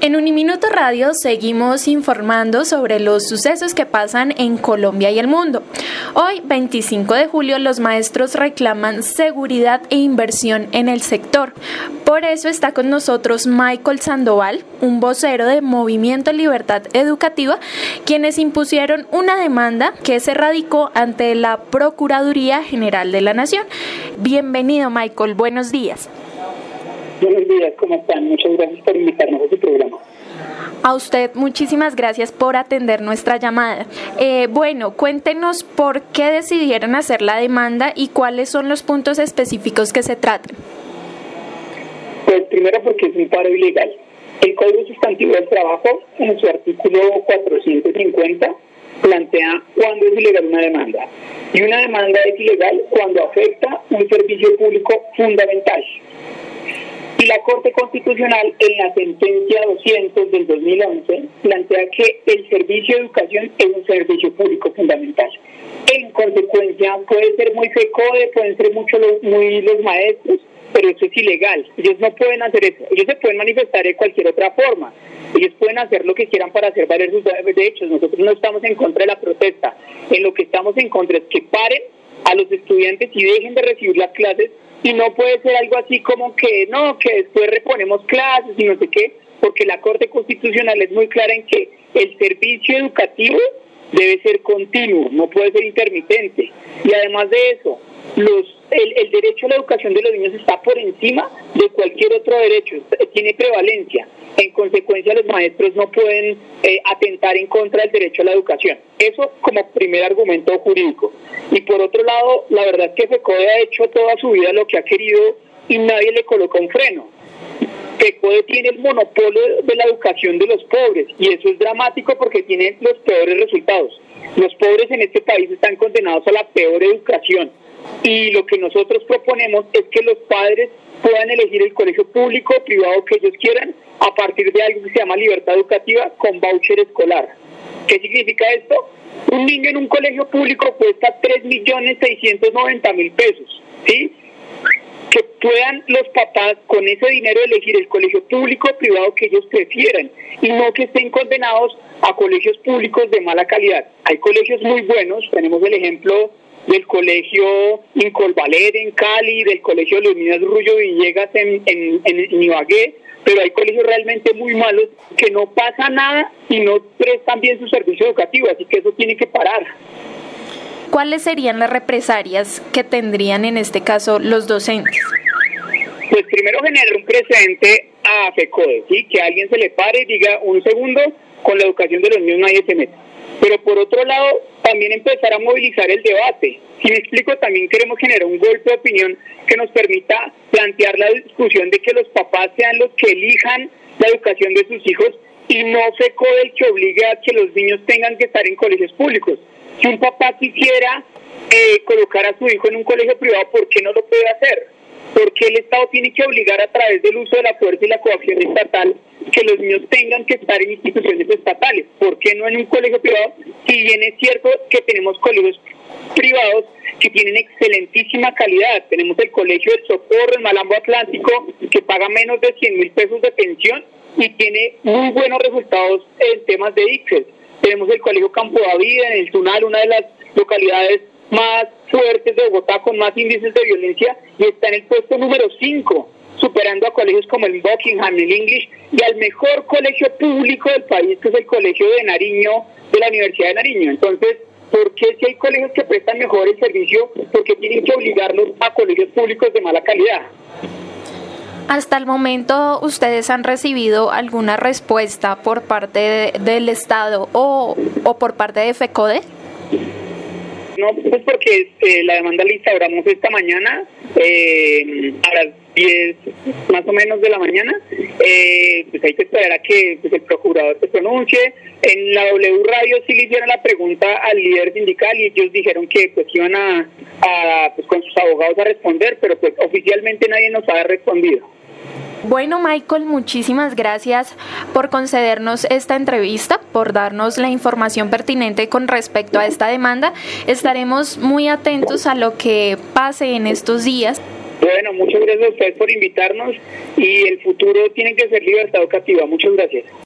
En Uniminuto Radio seguimos informando sobre los sucesos que pasan en Colombia y el mundo. Hoy, 25 de julio, los maestros reclaman seguridad e inversión en el sector. Por eso está con nosotros Michael Sandoval, un vocero de Movimiento Libertad Educativa, quienes impusieron una demanda que se radicó ante la Procuraduría General de la Nación. Bienvenido, Michael. Buenos días. Buenos días, ¿cómo están? Muchas gracias por invitarnos a su programa. A usted muchísimas gracias por atender nuestra llamada. Cuéntenos por qué decidieron hacer la demanda y cuáles son los puntos específicos que se tratan. Pues primero porque es un paro ilegal. El Código Sustantivo del Trabajo, en su artículo 450, plantea cuándo es ilegal una demanda. Y una demanda es ilegal cuando afecta un servicio público fundamental. Y la Corte Constitucional, en la sentencia 200 del 2011, plantea que el servicio de educación es un servicio público fundamental. En consecuencia, puede ser muy FECODE, pueden ser muy los maestros, pero eso es ilegal. Ellos no pueden hacer eso. Ellos se pueden manifestar de cualquier otra forma. Ellos pueden hacer lo que quieran para hacer valer sus derechos. Nosotros no estamos en contra de la protesta. En lo que estamos en contra es que paren a los estudiantes y dejen de recibir las clases. Y no puede ser algo así como que después reponemos clases y no sé qué, porque la Corte Constitucional es muy clara en que el servicio educativo debe ser continuo, no puede ser intermitente. Y además de eso, el derecho a la educación de los niños está por encima de cualquier otro derecho, tiene prevalencia. En consecuencia, los maestros no pueden atentar en contra del derecho a la educación. Eso como primer argumento jurídico. Y por otro lado, la verdad es que FECODE ha hecho toda su vida lo que ha querido y nadie le coloca un freno. FECODE tiene el monopolio de la educación de los pobres y eso es dramático porque tiene los peores resultados. Los pobres en este país están condenados a la peor educación. Y lo que nosotros proponemos es que los padres puedan elegir el colegio público o privado que ellos quieran a partir de algo que se llama libertad educativa con voucher escolar. ¿Qué significa esto? Un niño en un colegio público cuesta 3.690.000 pesos, ¿sí? Que puedan los papás con ese dinero elegir el colegio público o privado que ellos prefieran y no que estén condenados a colegios públicos de mala calidad. Hay colegios muy buenos, tenemos el ejemplo del colegio Incolvalet en Cali, del colegio Leonidas Rullo Villegas en Ibagué, pero hay colegios realmente muy malos que no pasa nada y no prestan bien su servicio educativo, así que eso tiene que parar. ¿Cuáles serían las represalias que tendrían en este caso los docentes? Pues primero generar un precedente a FECODE, ¿sí? Que a alguien se le pare y diga un segundo, con la educación de los niños nadie se mete. Pero por otro lado, también empezar a movilizar el debate. Si me explico, también queremos generar un golpe de opinión que nos permita plantear la discusión de que los papás sean los que elijan la educación de sus hijos y no FECODE el que obligue a que los niños tengan que estar en colegios públicos. Si un papá quisiera colocar a su hijo en un colegio privado, ¿por qué no lo puede hacer? Porque el Estado tiene que obligar a través del uso de la fuerza y la coacción estatal que los niños tengan que estar en instituciones estatales. ¿Por qué no en un colegio privado? Si bien es cierto que tenemos colegios privados que tienen excelentísima calidad. Tenemos el Colegio del Socorro, el Malambo Atlántico, que paga menos de 100.000 pesos de pensión y tiene muy buenos resultados en temas de ICFES. Tenemos el Colegio Campo David en el Tunal, una de las localidades más fuertes de Bogotá con más índices de violencia y está en el puesto número 5, superando a colegios como el Buckingham, el English y al mejor colegio público del país, que es el Colegio de Nariño, de la Universidad de Nariño. Entonces, ¿por qué si hay colegios que prestan mejor el servicio, por qué tienen que obligarlos a colegios públicos de mala calidad? ¿Hasta el momento ustedes han recibido alguna respuesta por parte del Estado o por parte de FECODE? No, pues porque la demanda la instauramos esta mañana a las 10 más o menos de la mañana. Pues hay que esperar a que el procurador se pronuncie. En la W Radio sí le hicieron la pregunta al líder sindical y ellos dijeron que pues iban a con sus abogados a responder, pero pues oficialmente nadie nos ha respondido. Bueno, Michael, muchísimas gracias por concedernos esta entrevista, por darnos la información pertinente con respecto a esta demanda. Estaremos muy atentos a lo que pase en estos días. Bueno, muchas gracias a ustedes por invitarnos y el futuro tiene que ser libertad educativa. Muchas gracias.